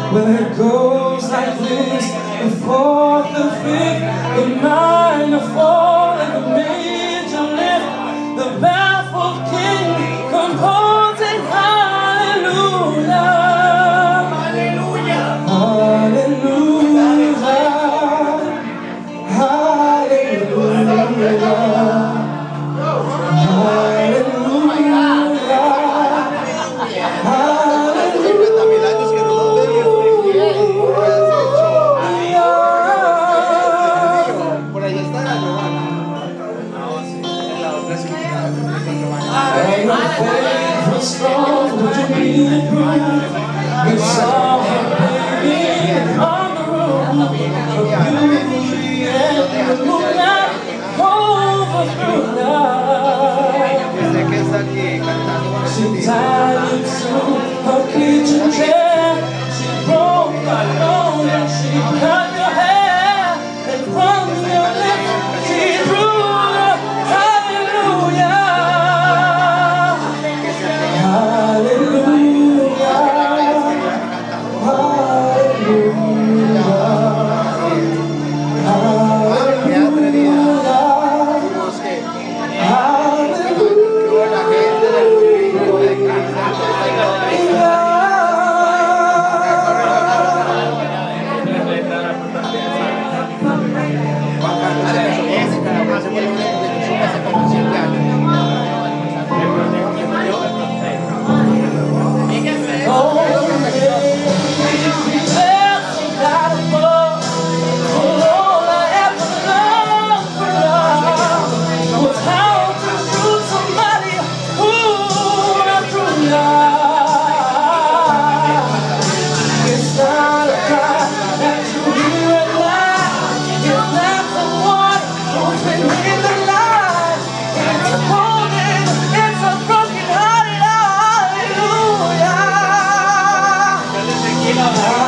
Well, it goes like this: the fourth, the fifth, the minor fall, and the major lift. The baffled king composing hallelujah, hallelujah, hallelujah, hallelujah. She tied it to her kitchen chair. She broke my bone and she cut your hair. And from your lips she drew the hallelujah, hallelujah, hallelujah.